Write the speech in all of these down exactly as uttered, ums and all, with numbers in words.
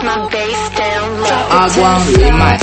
阿光 Remix。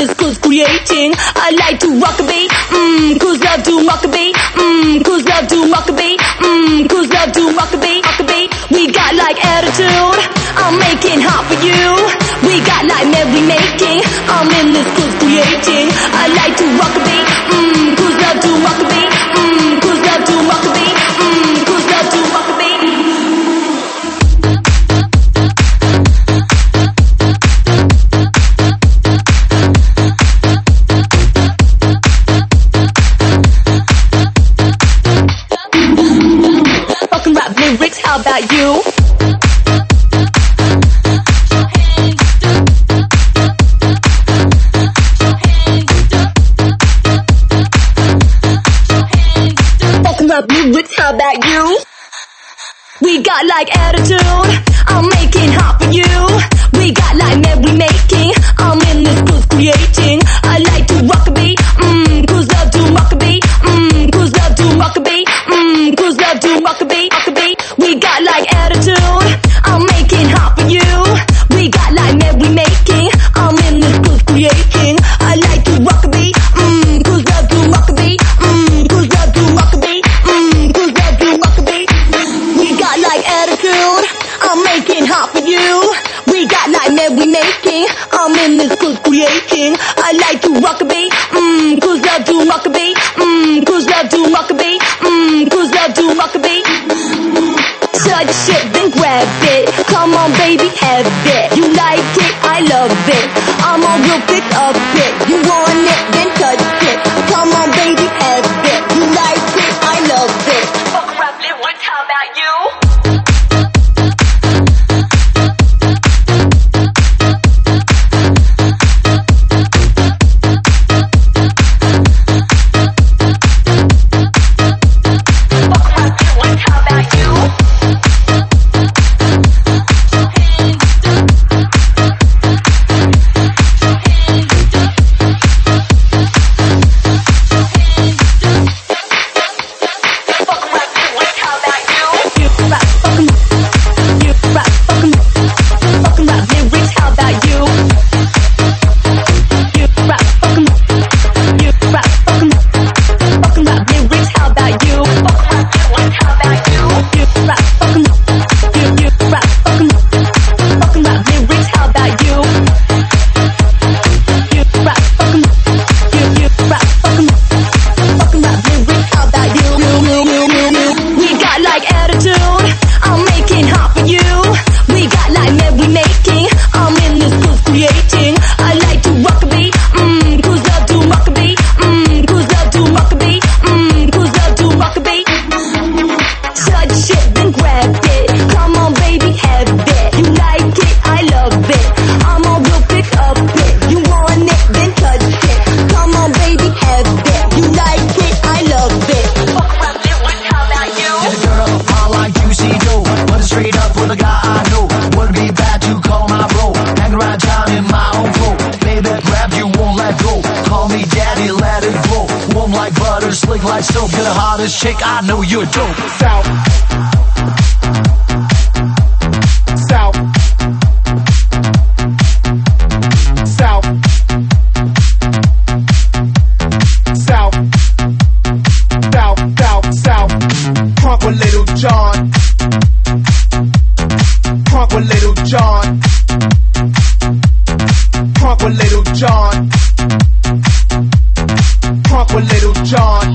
this cause creating. I like to rock a beat, mmm, cause love to rock a beat, mmm, cause love to rock a beat, mmm, cause love to rock a beat, rock a beat. We got like attitude, I'm making hot for you. We got like merry making, I'm in this cause creating. I like to rock a beat, mmm, cause love to rock a beat, mmm, cause love to rock a beat, mmm, cause love to rock a beat. How about you? Fucking up lyrics, how about you? We got like attitude, I'm making hot for you. We got like merry making, I'm in this cause creating. I like to rock a beat, mmm, cause love to rock a beat, mmm, cause love to rock a beat, mmm, cause love to rock a beat, rock a beat. We got like attitude, I'm making hot for you. We got like merry making, I'm in this cause creating. I like to rock a beat, mmm, cause love to rock a beat, mmm, cause love to rock a beat, mmm, cause love to rock a beat. We got like attitude, I'm making hot for you. We got like merry making, I'm in this cause creating. I like to rock a beat, mmm, cause love to rock a beat, mmm, cause love to rock a beat, mmm, cause love to rock a beat. Touch it, then grab it. Come on, baby, have it. You like it, I love it. I'm on real pick up it. You want it, then touch it. Come on, baby, have it. You like it, I love it. Fuck around, live once, how about you? Chick, I know you're dope. South, South, South, South, South, South, South. Crunk with Little John, crunk with Little John, crunk with Little John, crunk with Little John.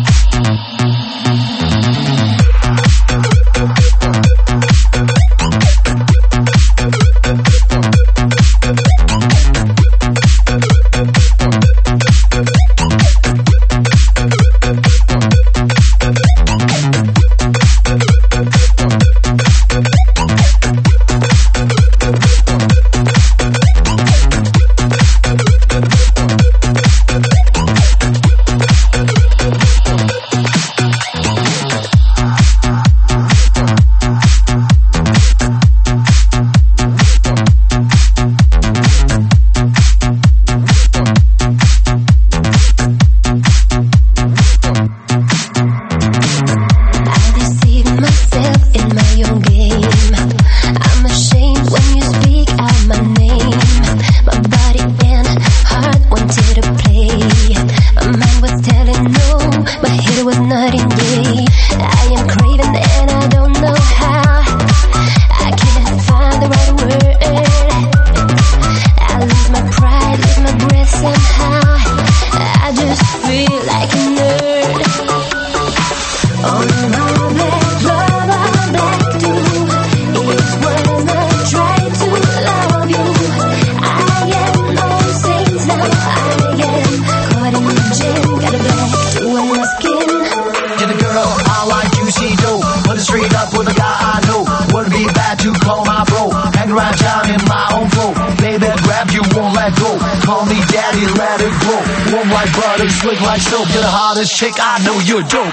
work like soap. You're the hottest chick, I know you're dope.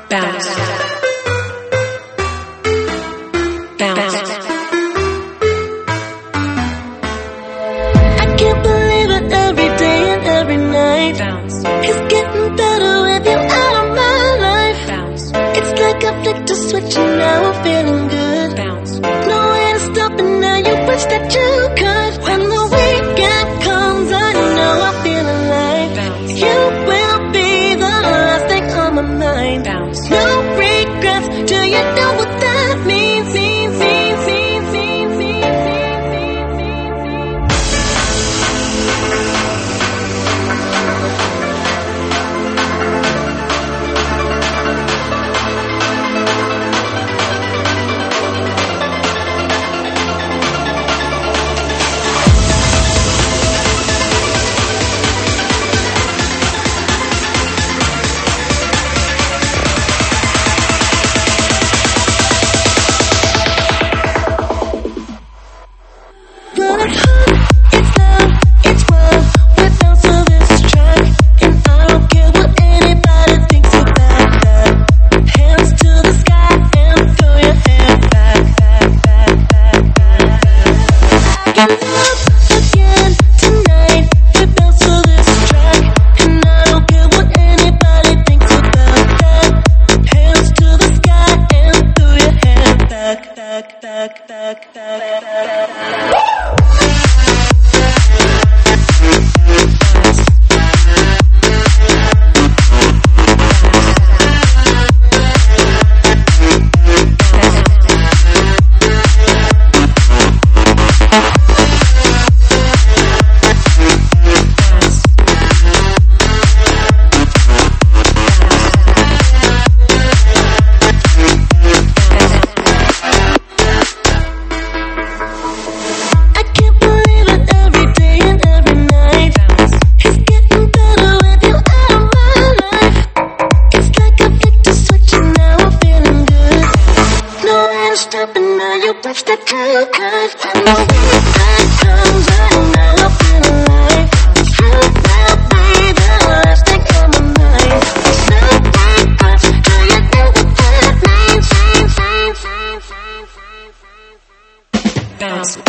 Bounce. Bounce. I can't believe it every day and every night. Bounce. It's getting better with you out of my life. Bounce. It's like I flicked a switch and now I'm feeling good. Bounce. No way to stop it now, you wish that you could. When the weekend comes, I know I feel alive. Bounce. You will be the last thing on my mind. Bounce. No regrets, do you know what that means? means, means, means, means, means, means, means, means. But it's hot, it's loud, it's wild. We're bounce to this track, and I don't care what anybody thinks about that. Hands to the sky and throw your hair back, back, back, back, back. I can love again tonight. We bounce to this track, and I don't care what anybody thinks about that. Hands to the sky and throw your hair back, back, back, back, back, back, back. I can't believe it every day and every night. It's getting better with you out of my life. It's like I flicked a switch and now I'm feeling good. No way to stop it now, you wish that you could. When the weekend comes, I know I feel alive. You will be the last thing on my mind. No regrets, do you know what that means? Bounce.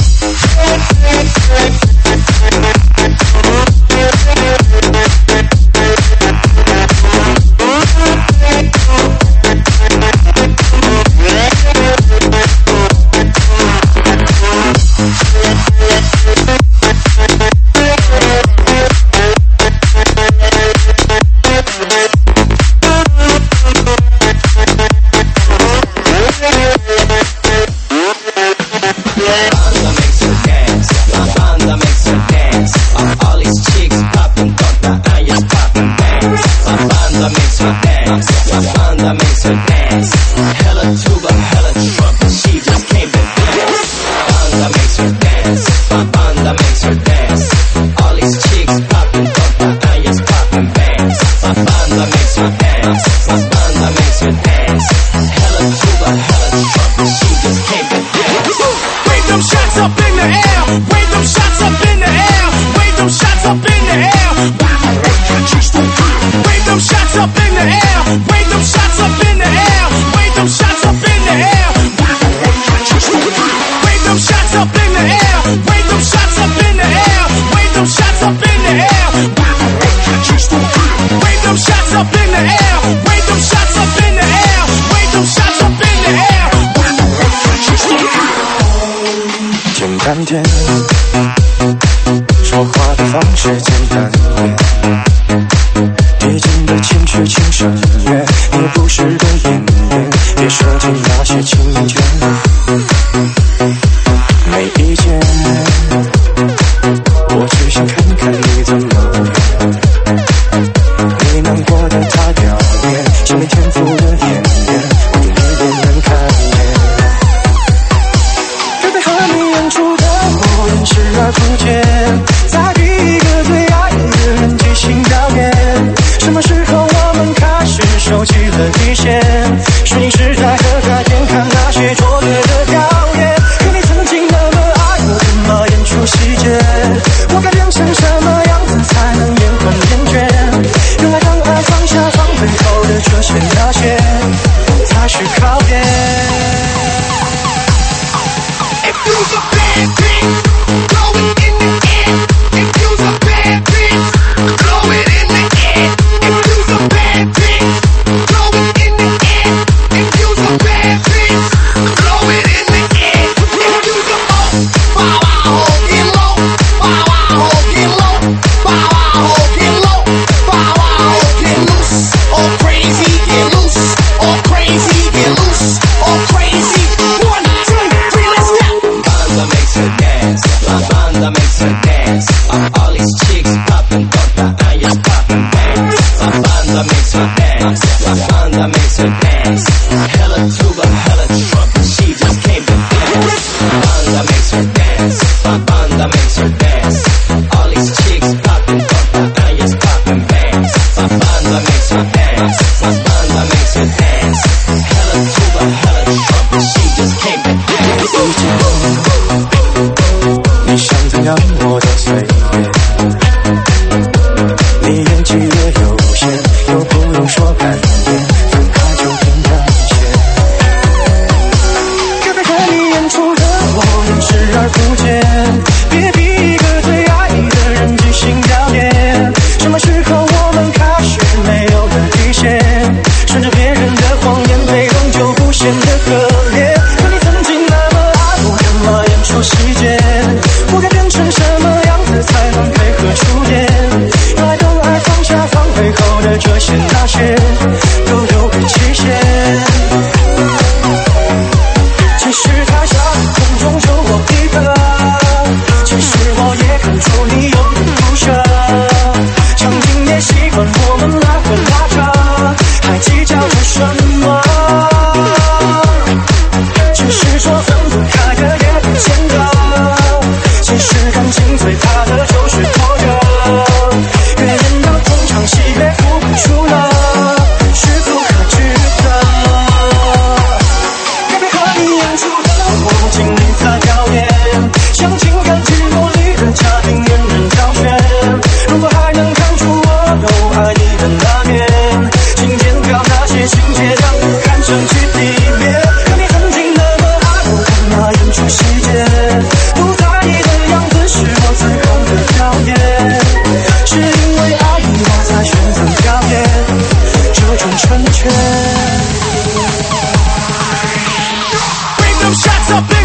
Banda makes her dance. Hella tuba, hella trumpet, she just came to dance. Banda makes her dance. Banda makes her dance. All these chicks popping, papaayas popping bands. Banda makes her dance. Banda makes her dance. Hella tuba, hella trumpet, she just came to dance. Wave them shots up in the air. Wave them shots up in the air. Wave them shots up in the air. Wave them shots up in the air. Wave them shots up in the air. Wave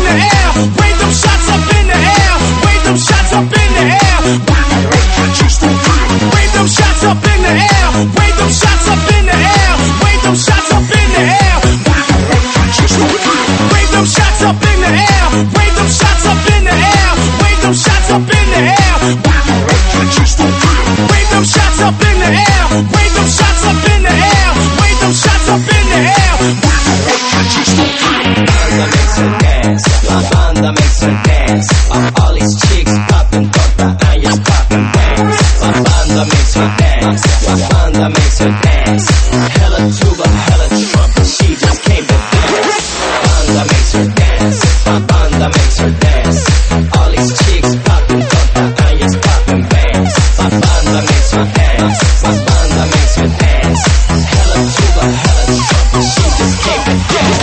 the air. Wave them shots up in the air. Wave them shots up in the air. Wave them shots up in the air. Wave them shots up in the air. Wave them shots up in the air. Wave them shots up in the air. Wave them shots up in the air. Wave them shots up in the air. Wave them shots up in the air. Wave them shots up in the air. Wave them shots up in the air. Banda makes her dance. La banda makes her dance. All these chicks popping, torta, and just popping bands. La banda makes her dance. La banda makes her dance. Hella tuba, hella trumpet, she just came to dance. Banda makes her dance. La banda makes her dance. All these chicks popping, torta, and just popping bands. La banda makes her dance. La banda makes her dance. Hella tuba, hella trumpet, she just came to dance.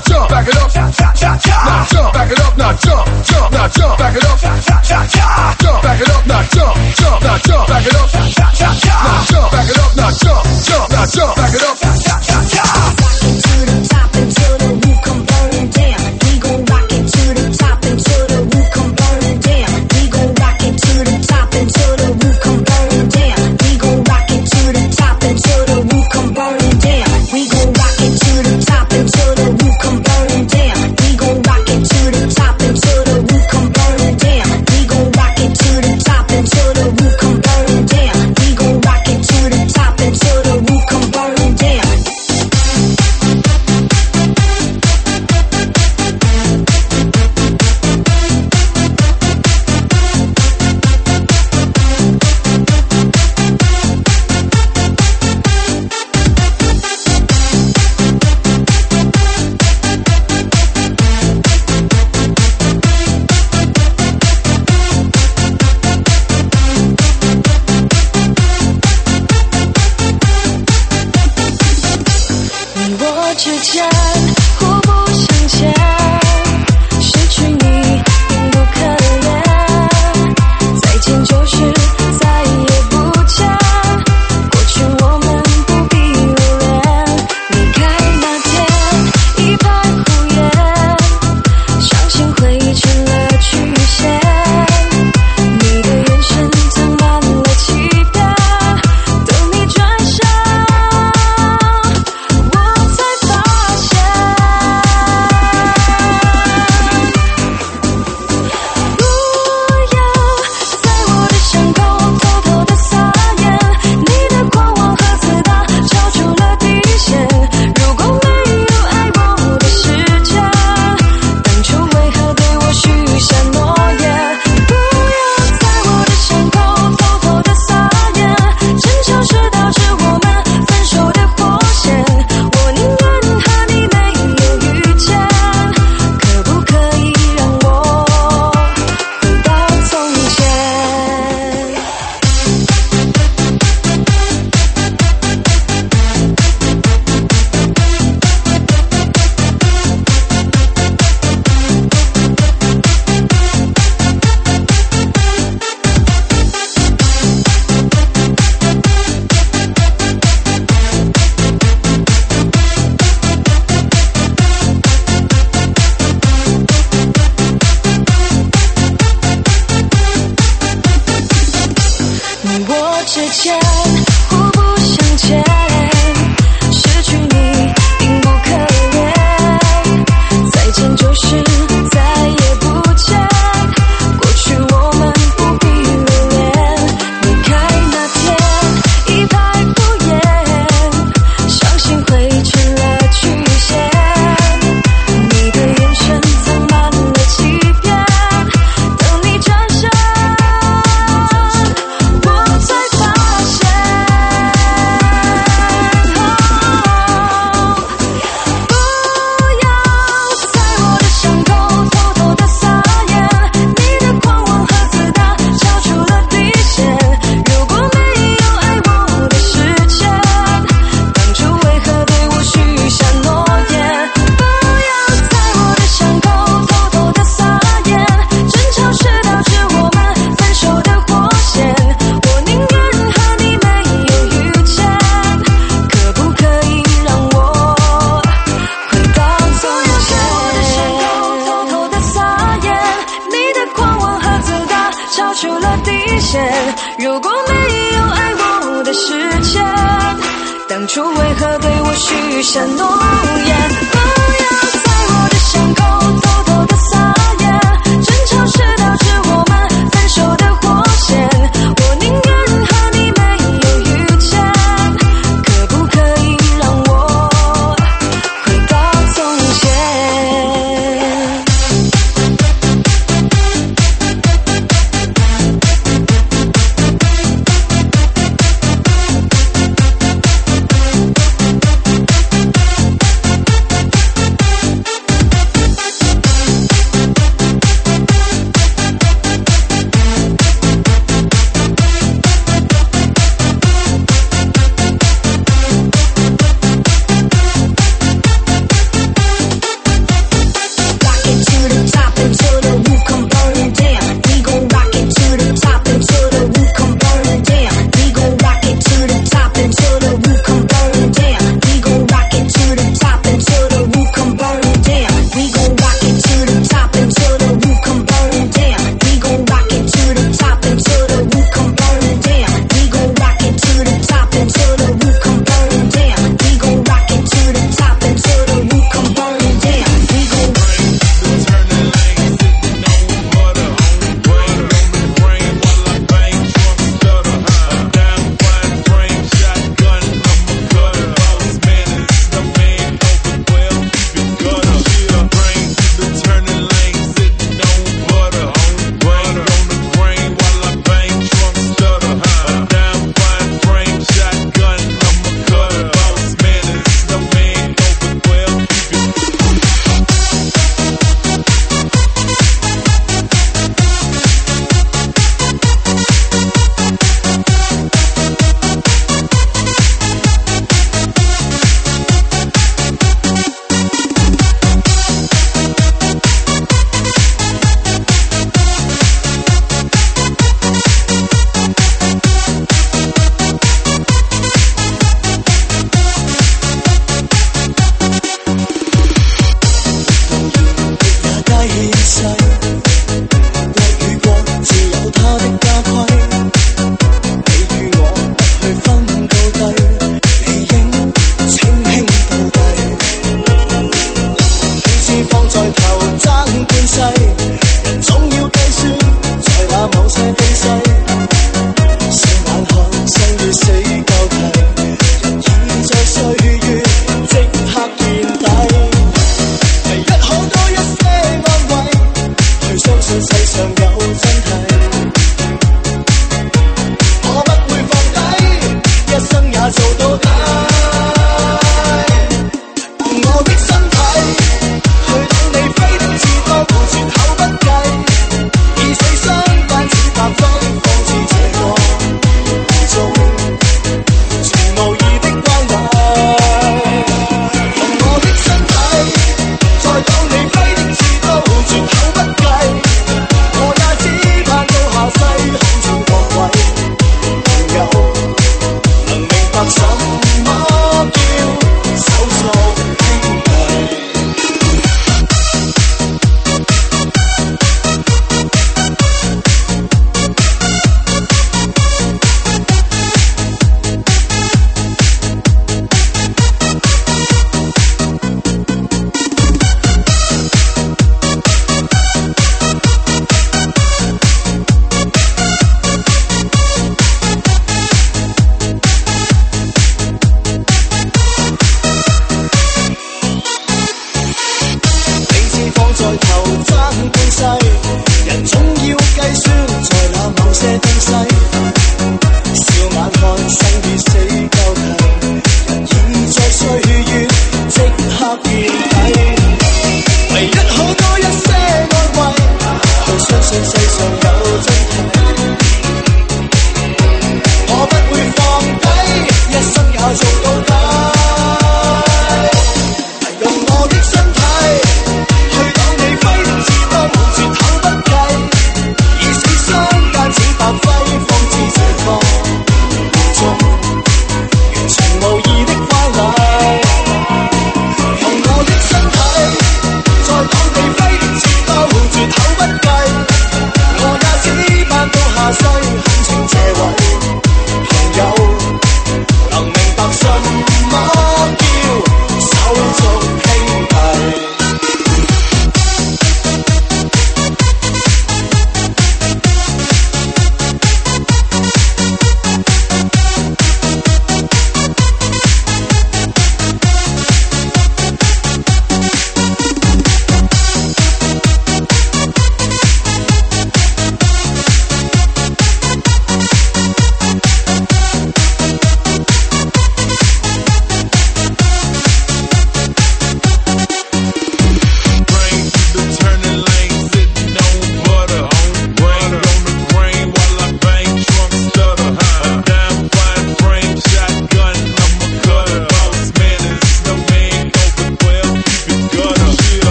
jump, back it up, now jump, back it up, now jump, jump, now jump, back it up, jump, back it up, now jump, jump, now jump, back it up, now jump, back it up, now jump, jump, now jump, back it up. To the top until the roof come burning down. We gon' rock it to the top until the roof come burning down. We gon' rock it to the top until the roof come burning down. We gon' rock it to the top until the roof come burning down. We gon' rock it to the top until the roof come burning down. We gon' rock it to the top until the roof come burning down. We gon' rock it to the top until the roof come burning down. We gon' rock it to the top until the roof come burning down.你我之间互不相欠，失去你并不可怜，再见就是再也不见，过去我们不必留恋，离开那天一派胡言，伤心回忆成了曲线，你的眼神藏满了欺骗，等你转身之间互不相欠，失去你并不可怜，再见就是再也不见，过去我们不必留恋，离开那天一派胡言，伤心回忆成了曲线，你的眼神藏满了欺骗，等你转身我才发现，不要在我的伤口偷偷的撒盐，你的狂妄和自大超出了底线，如果没有爱我的时间，当初为何对我许下诺言，不要在我的伤口偷偷的撒盐，争吵是导致我们分手的火线，我宁愿和你没有遇见，可不可以让我回到从前，不要在我的伤口偷偷的撒盐，你的狂妄和自大超出了底线，如果没有爱我的时间，当初为何对我许下诺言，不要在我的伤口偷偷的撒盐，争吵是导致我们分手的火线，我宁愿和你没有遇见，可不可以让我回到从前。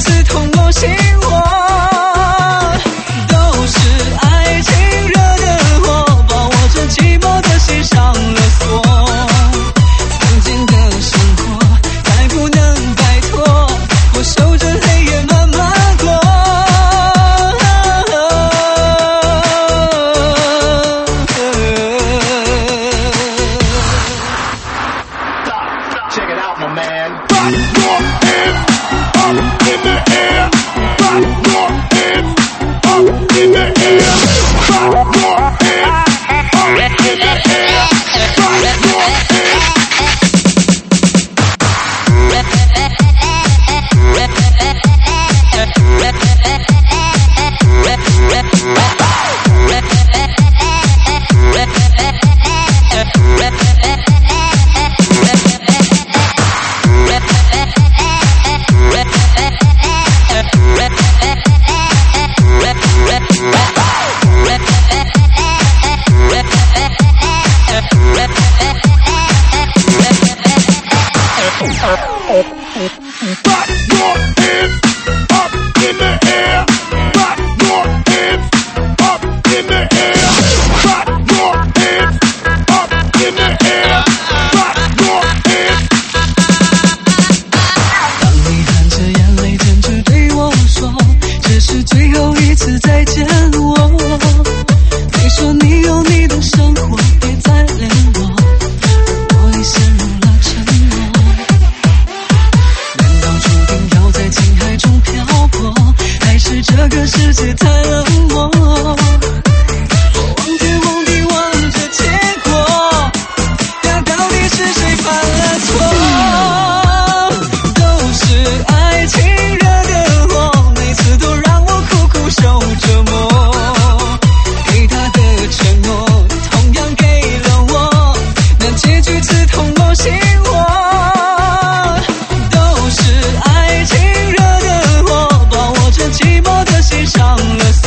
刺痛我心窝，都是爱情惹的祸，把我这寂寞的心上了锁。曾经的生活再不能摆脱，我守着黑夜慢慢过。 Check it out, my man. Clap your hands up in the air. Clap your hands up in the air. Clap your hands up in the air. Clap your hands. Clap your hands up in the air. Clap your hands up in the air. Clap your hands up in the air. Clap your hands. 当你含着眼泪忍着对我说，这是最后一次再见我。你说你有你的生活，别再联络，而我已陷入了沉默。难道注定要在情海中漂泊，还是这个世界太冷漠？我忘天忘地望着结果，那到底是谁犯了错？都是爱情惹的祸，每次都让我苦苦受折磨。给他的承诺同样给了我，那结局刺痛我心窝。都是爱情惹的祸，把我这寂寞的心上了锁。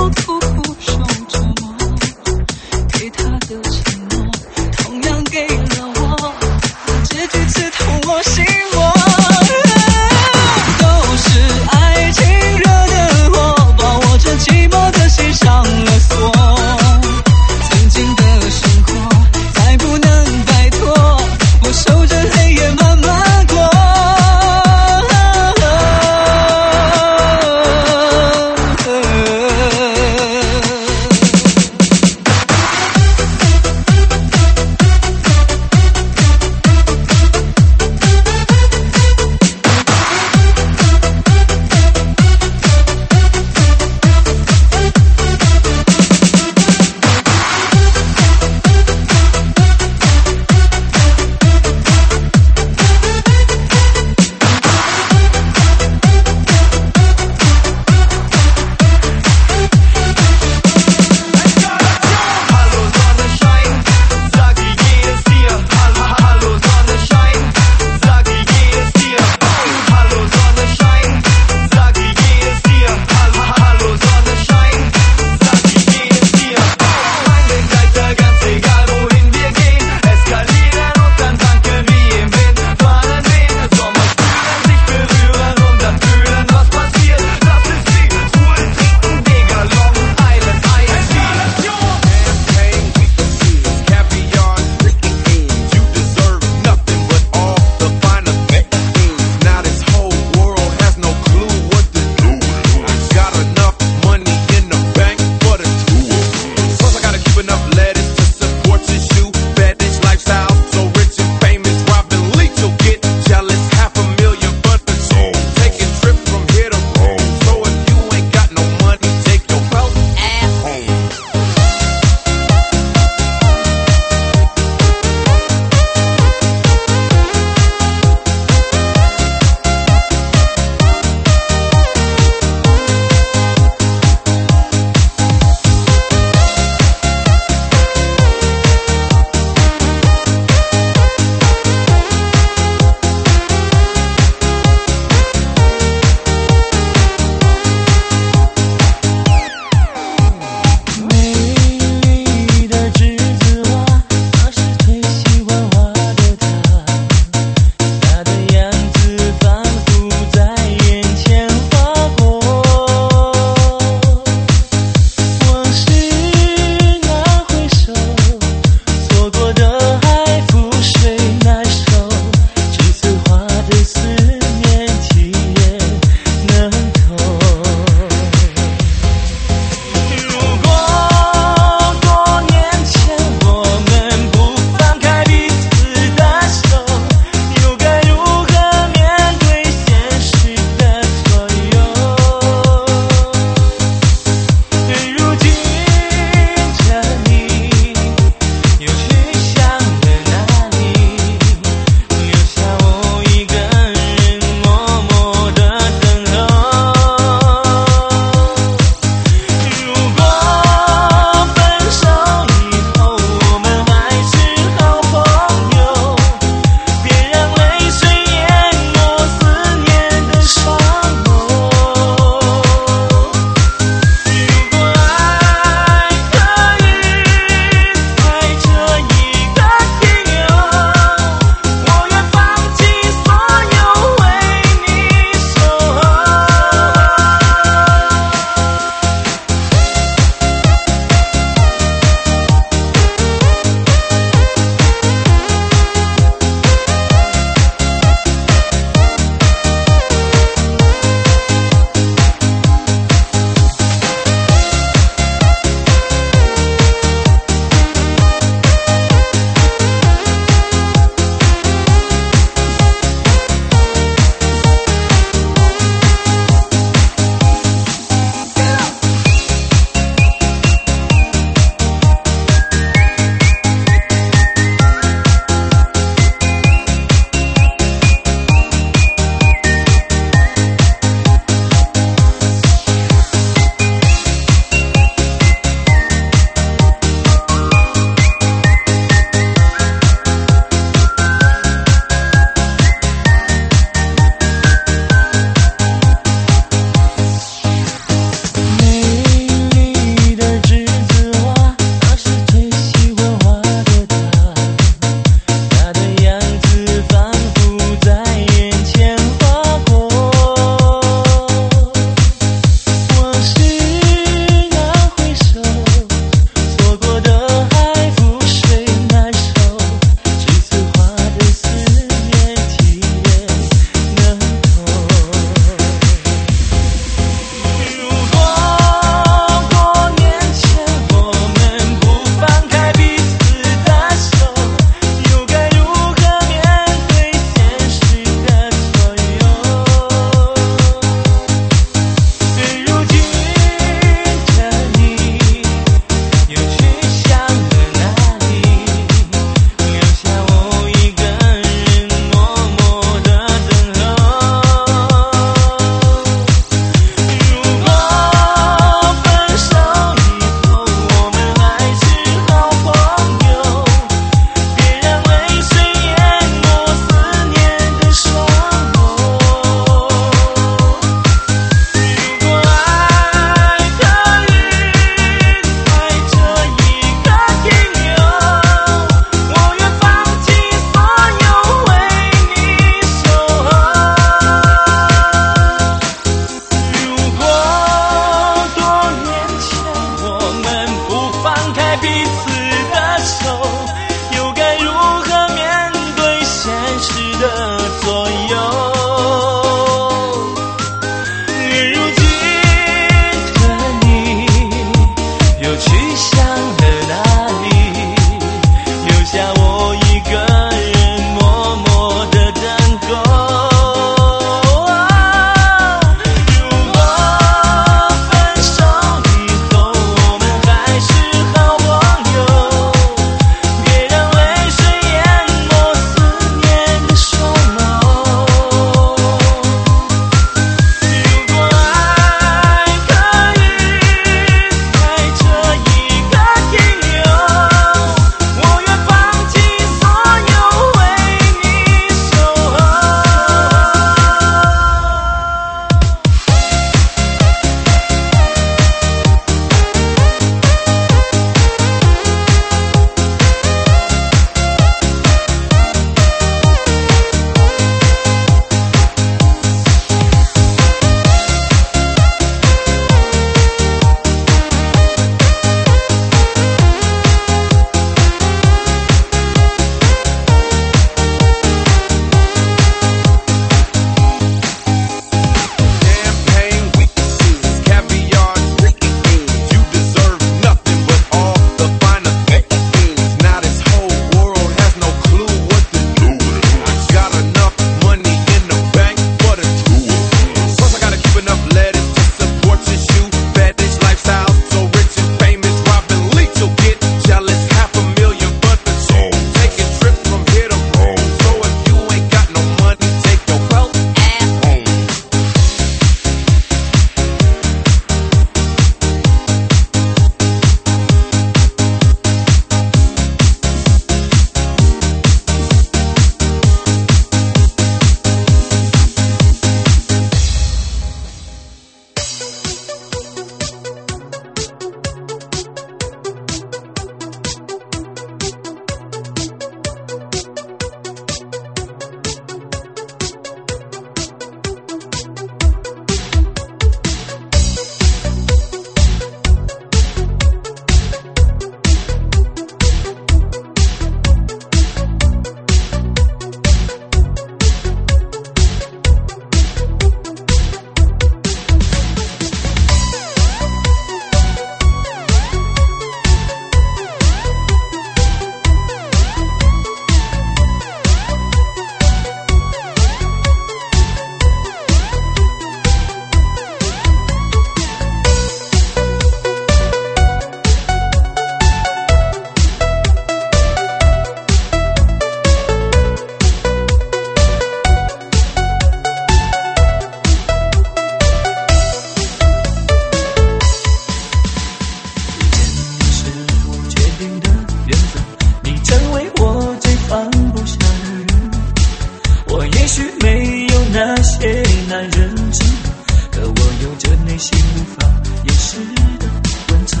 实的温存。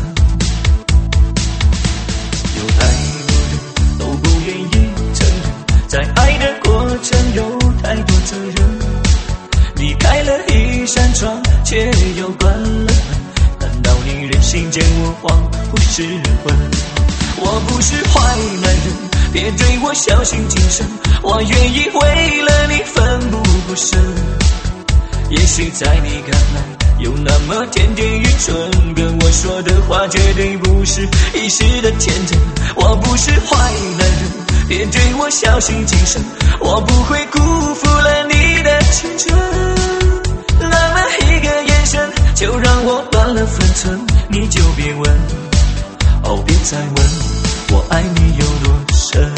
有太多人都不愿意承认，在爱的过程有太多责任。你开了一扇窗，却又关了门，难道你任性见我恍惚失魂？我不是坏男人，别对我小心谨慎，我愿意为了你奋不顾身。也许在你看来有那么点点愚蠢，跟我说的话绝对不是一时的天真。我不是坏男人，别对我小心谨慎，我不会辜负了你的青春。那么一个眼神就让我乱了分寸，你就别问，哦别再问我爱你有多深。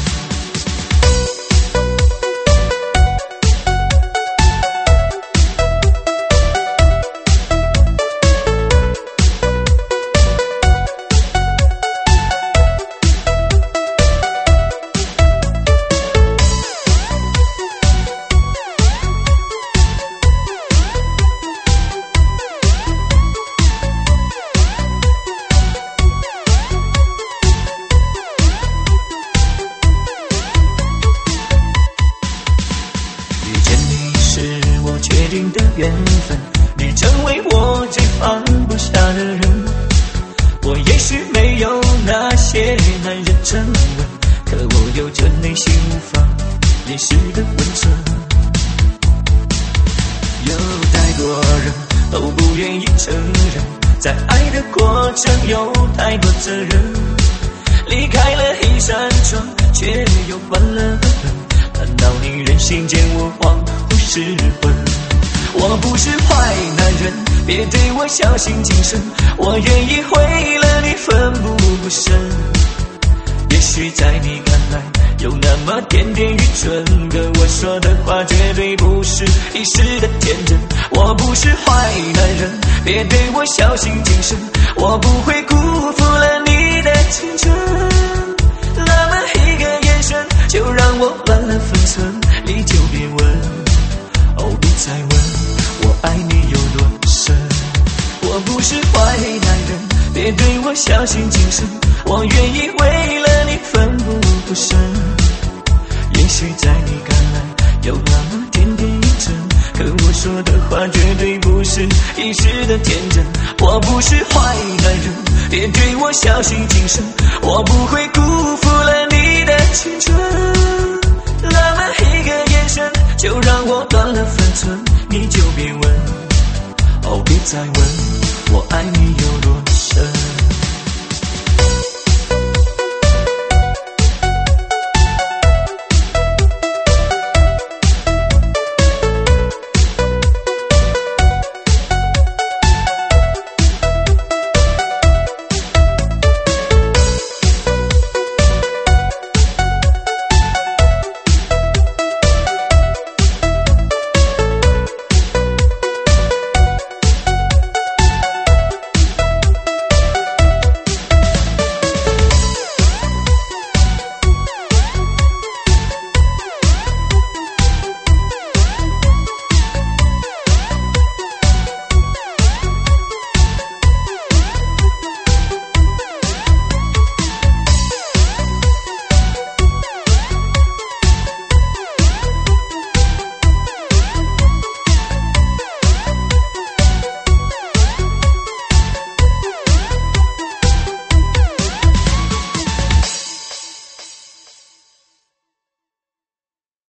缘分，你成为我最放不下的人。我也许没有那些男人沉稳，可我有着内心无法掩饰的温存。有太多人都不愿意承认，在爱的过程有太多责任。离开了一扇窗，却又关了门，难道你任性见我恍惚失魂？我不是坏男人，别对我小心谨慎，我愿意为了你奋不顾身。也许在你看来有那么点点愚蠢，跟我说的话绝对不是一时的天真。我不是坏男人，别对我小心谨慎，我不会辜负了你的青春。那么一个眼神就让我乱了分寸，你就别问，哦别再问我爱你有多深。我不是坏男人，别对我小心谨慎，我愿意为了你奋不顾身。也许在你看来有那么点点愚蠢，可我说的话绝对不是一时的天真。我不是坏男人，别对我小心谨慎，我不会辜负了你的青春。那么一个眼神就让我乱了分寸，你就别问，哦别再问我爱你有多深。